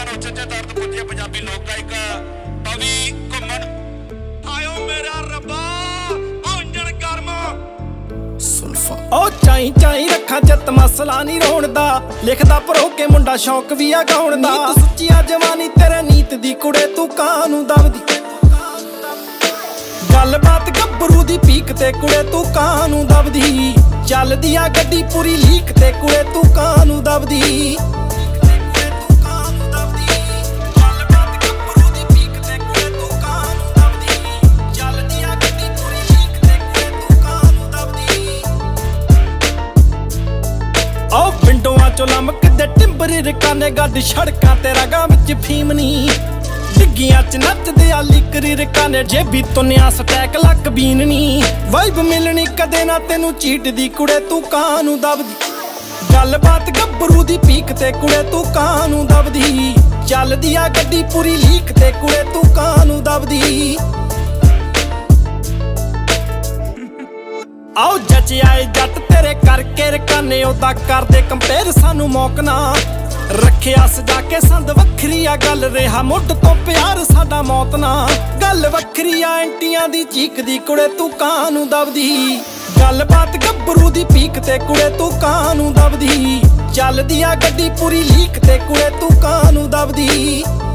ਕਲਾਕਾਰ ਉਚੇ ਦਰਦ ਪੁੱਜੇ ਪੰਜਾਬੀ ਲੋਕ ਗਾਇਕ ਪਵੀ ਘੁੰਮਣ ਆਇਓ ਮੇਰਾ ਰੱਬਾ ਆਉਂਜਣ ਕਰਮ ਸੁਲਫਾ ਉਹ ਚਾਈ ਚਾਈ ਰੱਖਾਂ ਜੱਤ ਮਸਲਾ ਨਹੀਂ ਰੋਣ ਦਾ ਲਿਖਦਾ ਭਰੋ ਕੇ ਮੁੰਡਾ ਸ਼ੌਕ ਵੀ ਆ ਗਾਉਣ ਦਾ ਨੀਤ ਸੁੱਚੀ ਆ ਜਵਾਨੀ ਤੇਰੇ ਨੀਤ ਦੀ ਕੁੜੇ ਤੂੰ ਕਾਂ ਨੂੰ ਦਬਦੀ ਗੱਲਬਾਤ ਗੱਭਰੂ ਦੀ ਪੀਕ ਤੇ ਕੁੜੇ ਤੂੰ ਕਾਂ ਨੂੰ ਦਬਦੀ ਚੱਲਦੀ ਆ ਗੱਡੀ ਪੂਰੀ ਲੀਕ ਤੇ ਕੁੜੇ ਤੂੰ ਕਾਂ ਨੂੰ ਦਬਦੀ ਪਿੰਡੋਆਂ ਚੋਂ ਲਮਕਦੇ ਟਿੰਬਰ ਰਕਾਨੇ ਗੱਡ ਸੜਕਾਂ ਤੇ ਰਾਗਾਂ ਵਿੱਚ ਫੀਮਨੀ ਡਿੱਗੀਆਂ ਚ ਨੱਚਦੇ ਆ ਲੀਕਰੀ ਰਕਾਨੇ ਜੇਬੀ ਤੁੰਨਿਆ ਸਟੈਕ ਲੱਕ ਬੀਨਣੀ ਵਾਈਬ ਮਿਲਣੀ ਕਦੇ ਨਾ ਤੈਨੂੰ ਚੀਟਦੀ ਕੁੜੇ ਤੂੰ ਕਾਂ ਨੂੰ ਦਬਦੀ ਗੱਲਬਾਤ ਗੱਭਰੂ ਦੀ ਪੀਕ ਤੇ ਕੁੜੇ ਤੂੰ ਕਾਂ ਨੂੰ ਦਬਦੀ ਚੱਲਦੀ ਆ ਗੱਡੀ ਪੂਰੀ ਲੀਕ ਤੇ ਕੁੜੇ ਤੂੰ ਕਾਂ ਨੂੰ ਦਬਦੀ ਆਓ ਜੱਜ ਆਏ ਜੱਟ ਤੇਰੇ ਕਰਕੇ ਰਕਾਨੇ ਉਹਦਾ ਕਰਦੇ ਕੰਪੇਅਰ ਸਾਨੂੰ ਮੌਕਣਾ ਰੱਖਿਆ ਸਜਾ ਕੇ ਸੰਦ ਵੱਖਰੀ ਆ ਗੱਲ ਰਿਹਾ ਮੁੱਢ ਤੋਂ ਪਿਆਰ ਸਾਡਾ ਮੌਤ ਨਾ ਗੱਲ ਵੱਖਰੀ ਆ ਐਂਟੀਆਂ ਦੀ ਚੀਕਦੀ ਕੁੜੇ ਤੂੰ ਕਾਂ ਨੂੰ ਦਬਦੀ ਗੱਲਬਾਤ ਗੱਭਰੂ ਦੀ ਪੀਕ ਤੇ ਕੁੜੇ ਤੂੰ ਕਾਂ ਨੂੰ ਦਬਦੀ ਚੱਲਦੀ ਆ ਗੱਡੀ ਪੂਰੀ ਲੀਕ ਤੇ ਕੁੜੇ ਤੂੰ ਕਾਂ ਨੂੰ ਦਬਦੀ